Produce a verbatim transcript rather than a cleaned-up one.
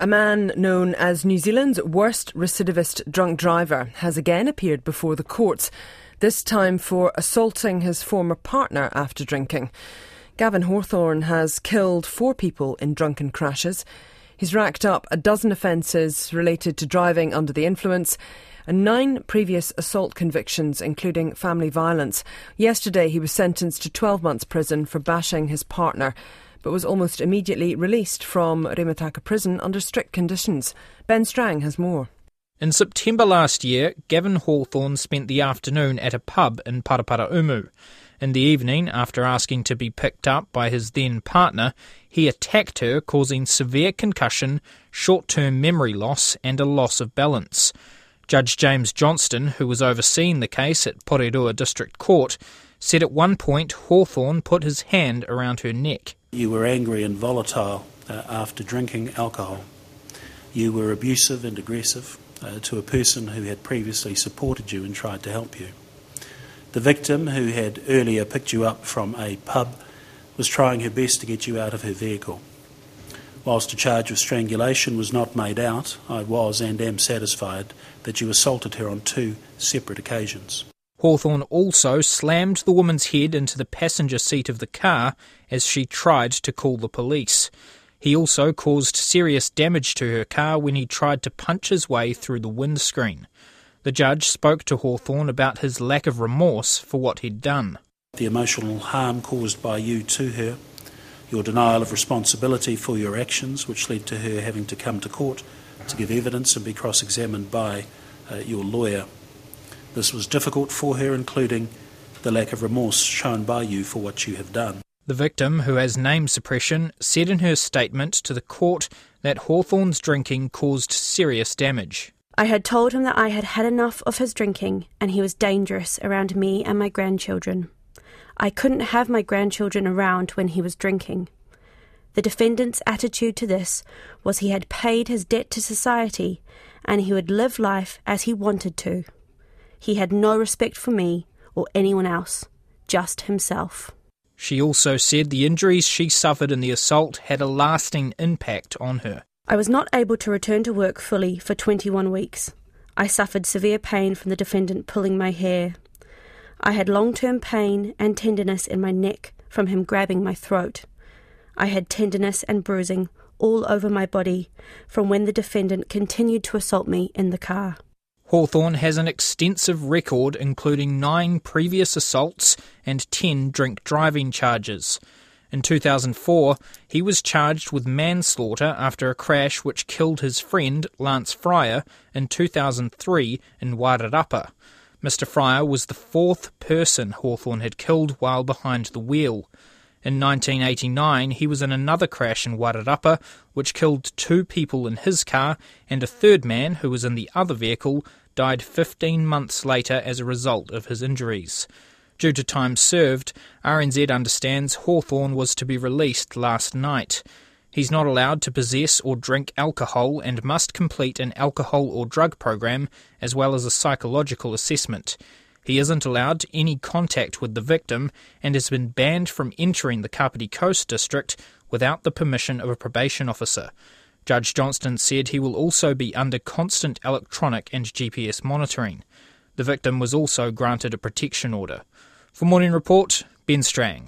A man known as New Zealand's worst recidivist drunk driver has again appeared before the courts, this time for assaulting his former partner after drinking. Gavin Hawthorne has killed four people in drunken crashes. He's racked up a dozen offences related to driving under the influence and nine previous assault convictions, including family violence. Yesterday he was sentenced to twelve months prison for bashing his partner, but was almost immediately released from Rimataka prison under strict conditions. Ben Strang has more. In September last year, Gavin Hawthorne spent the afternoon at a pub in Paraparaumu. In the evening, after asking to be picked up by his then-partner, he attacked her, causing severe concussion, short-term memory loss and a loss of balance. Judge James Johnston, who was overseeing the case at Porirua District Court, said at one point Hawthorne put his hand around her neck. You were angry and volatile uh, after drinking alcohol. You were abusive and aggressive uh, to a person who had previously supported you and tried to help you. The victim, who had earlier picked you up from a pub, was trying her best to get you out of her vehicle. Whilst a charge of strangulation was not made out, I was and am satisfied that you assaulted her on two separate occasions. Hawthorne also slammed the woman's head into the passenger seat of the car as she tried to call the police. He also caused serious damage to her car when he tried to punch his way through the windscreen. The judge spoke to Hawthorne about his lack of remorse for what he'd done. The emotional harm caused by you to her, your denial of responsibility for your actions, which led to her having to come to court to give evidence and be cross-examined by uh, your lawyer. This was difficult for her, including the lack of remorse shown by you for what you have done. The victim, who has name suppression, said in her statement to the court that Hawthorne's drinking caused serious damage. I had told him that I had had enough of his drinking and he was dangerous around me and my grandchildren. I couldn't have my grandchildren around when he was drinking. The defendant's attitude to this was he had paid his debt to society and he would live life as he wanted to. He had no respect for me or anyone else, just himself. She also said the injuries she suffered in the assault had a lasting impact on her. I was not able to return to work fully for twenty-one weeks. I suffered severe pain from the defendant pulling my hair. I had long-term pain and tenderness in my neck from him grabbing my throat. I had tenderness and bruising all over my body from when the defendant continued to assault me in the car. Hawthorne has an extensive record, including nine previous assaults and ten drink driving charges. In two thousand four, he was charged with manslaughter after a crash which killed his friend Lance Fryer in two thousand three in Wairarapa. Mister Fryer was the fourth person Hawthorne had killed while behind the wheel. In nineteen eighty-nine, he was in another crash in Wairarapa, which killed two people in his car, and a third man, who was in the other vehicle, died fifteen months later as a result of his injuries. Due to time served, R N Z understands Hawthorne was to be released last night. He's not allowed to possess or drink alcohol and must complete an alcohol or drug program as well as a psychological assessment. He isn't allowed any contact with the victim and has been banned from entering the Kapiti Coast district without the permission of a probation officer. Judge Johnston said he will also be under constant electronic and G P S monitoring. The victim was also granted a protection order. For Morning Report, Ben Strang.